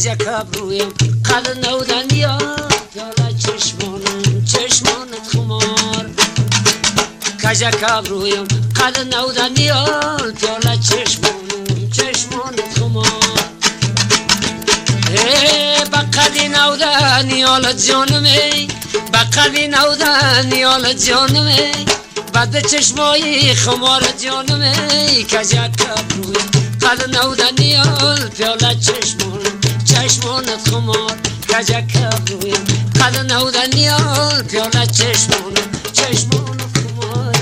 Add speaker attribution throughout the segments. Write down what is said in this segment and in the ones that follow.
Speaker 1: کجک ابرویم قد نودن یا پیاله چشمانت خمار کجک ابرویم قد نودن یا پیاله چشمانت خمار بقدی نودن یال جانمی بقدی نودن یال جانمی بد چشمای خمار جانمی کجک ابرویم قد نودن یال پیاله چشمانت خمار کجک ابرویم قد نودن یال پیاله چشمانت خمار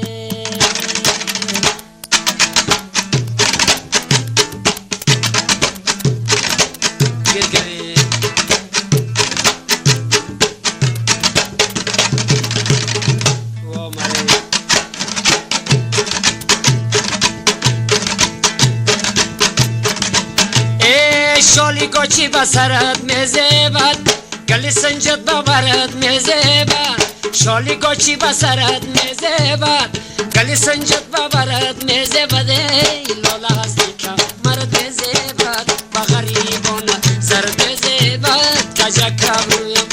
Speaker 1: شالی گوچی بسرت میزبد گلی سنجت ببرد میزبد شالی گوچی بسرت میزبد گلی سنجت ببرد میزبد لالا هستی که مرد میزبد بغریبانه زرد میزبد کجک ابرویم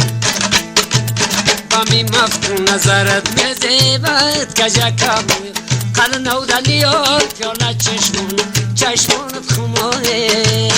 Speaker 1: بامی مفتون نظرت میزبد کجک ابرویم قد نودن یار پیاله چشمانت خماره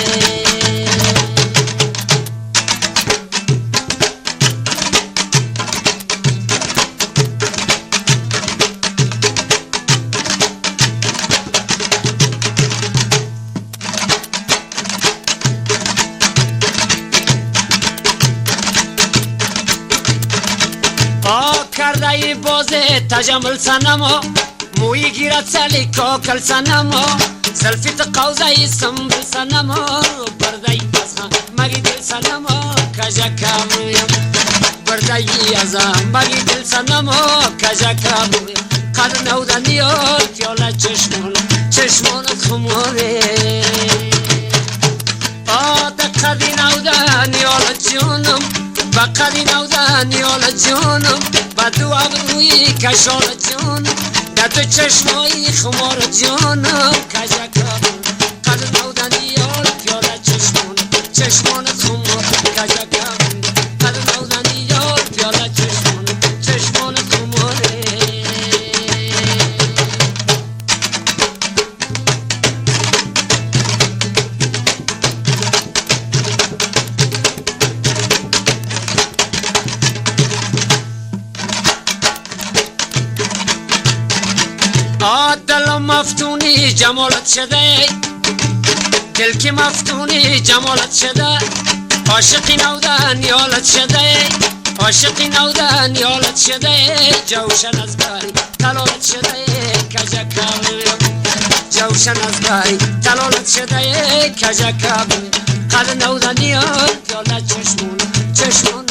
Speaker 1: کرده ای بازه تجمل سنما موی گیرد سلی کاکل سنما زلفیت قوزه ای سنبل سنما برده ای از مگی دل سنما کجک ابرویم برده ای از مگی دل سنما کجک ابرویم قد نودن یار پیاله چشمانت خماره قدی نودن یال جانم بقدی نودن یال جانم بدو ابروی کشال جانم در تو چشمای خمار جانم کجک ابرویم قد نودن یال پیاله چشمانت خمار کجک ابرویم قد نودن یال پیاله چشمانت خماره دلم مفتونی جمالت شده دل که مفتونی جمالت شده عاشقی نودن یالت شده عاشقی نودن یالت شده جوشن از باری تلالت شده کجک ابرویم جوشن از باری تلالت شده کجک ابرویم قد نودن یال پیاله چشمانت